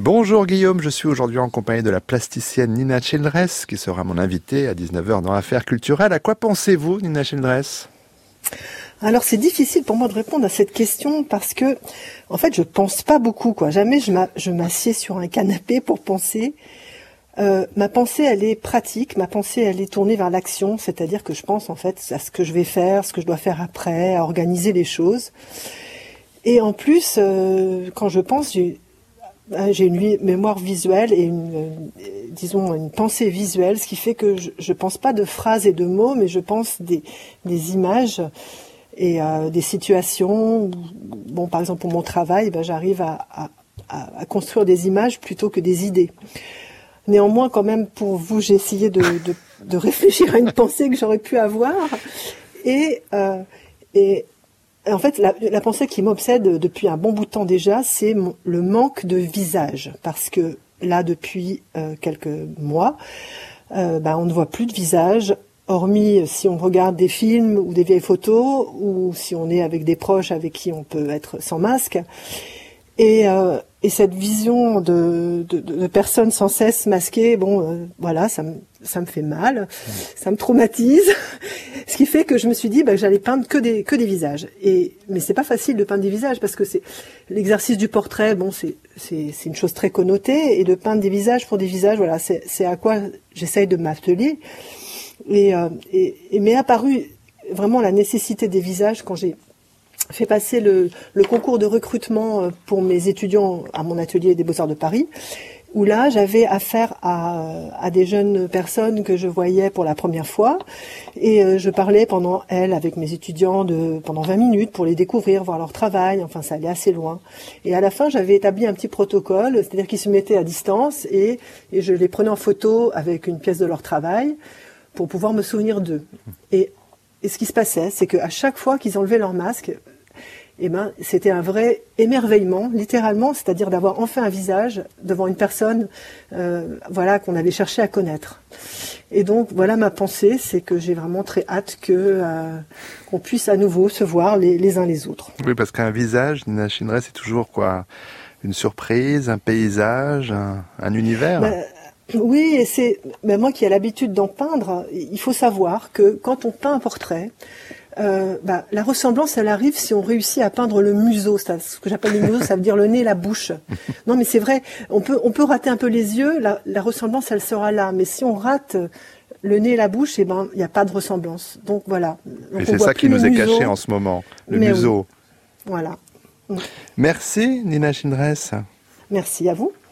Bonjour Guillaume, je suis aujourd'hui en compagnie de la plasticienne Nina Childress qui sera mon invitée à 19h dans Affaires culturelles. À quoi pensez-vous, Nina Childress ? Alors c'est difficile pour moi de répondre à cette question parce que, en fait, je pense pas beaucoup, quoi. Jamais je m'assieds sur un canapé pour penser. Ma pensée, elle est pratique. Ma pensée, elle est tournée vers l'action, c'est-à-dire que je pense en fait à ce que je vais faire, ce que je dois faire après, à organiser les choses. Et en plus, quand je pense, j'ai une mémoire visuelle et une pensée visuelle, ce qui fait que je pense pas de phrases et de mots, mais je pense des images et des situations. Bon, par exemple pour mon travail, j'arrive à construire des images plutôt que des idées. Néanmoins, quand même, pour vous, j'ai essayé de réfléchir à une pensée que j'aurais pu avoir et en fait, la pensée qui m'obsède depuis un bon bout de temps déjà, c'est le manque de visage. Parce que là, depuis quelques mois, on ne voit plus de visage, hormis si on regarde des films ou des vieilles photos, ou si on est avec des proches avec qui on peut être sans masque. Et cette vision de personnes sans cesse masquées, voilà, ça me fait mal, ça me traumatise. Ce qui fait que je me suis dit que j'allais peindre que des visages. Mais c'est pas facile de peindre des visages parce que c'est l'exercice du portrait. Bon, c'est une chose très connotée, et de peindre des visages pour des visages, voilà, c'est à quoi j'essaye de m'atteler. Et m'est apparue vraiment la nécessité des visages quand j'ai fait passer le concours de recrutement pour mes étudiants à mon atelier des Beaux-Arts de Paris, où là, j'avais affaire à des jeunes personnes que je voyais pour la première fois, et je parlais avec mes étudiants pendant 20 minutes pour les découvrir, voir leur travail, enfin ça allait assez loin. Et à la fin, j'avais établi un petit protocole, c'est-à-dire qu'ils se mettaient à distance et je les prenais en photo avec une pièce de leur travail pour pouvoir me souvenir d'eux. Et ce qui se passait, c'est qu'à chaque fois qu'ils enlevaient leur masque, c'était un vrai émerveillement, littéralement, c'est-à-dire d'avoir enfin un visage devant une personne, qu'on avait cherché à connaître. Et donc, voilà ma pensée, c'est que j'ai vraiment très hâte qu'on puisse à nouveau se voir les uns les autres. Oui, parce qu'un visage, Nina Childress, c'est toujours quoi ? Une surprise, un paysage, un univers. Oui, et moi qui ai l'habitude d'en peindre, il faut savoir que quand on peint un portrait, la ressemblance, elle arrive si on réussit à peindre le museau. Ce que j'appelle le museau, ça veut dire le nez, la bouche. Non, mais c'est vrai, on peut rater un peu les yeux, la ressemblance, elle sera là. Mais si on rate le nez et la bouche, il n'y a pas de ressemblance. Donc voilà. Donc, et c'est ça qui nous est caché en ce moment, le museau. Oui. Voilà. Merci, Nina Childress. Merci à vous.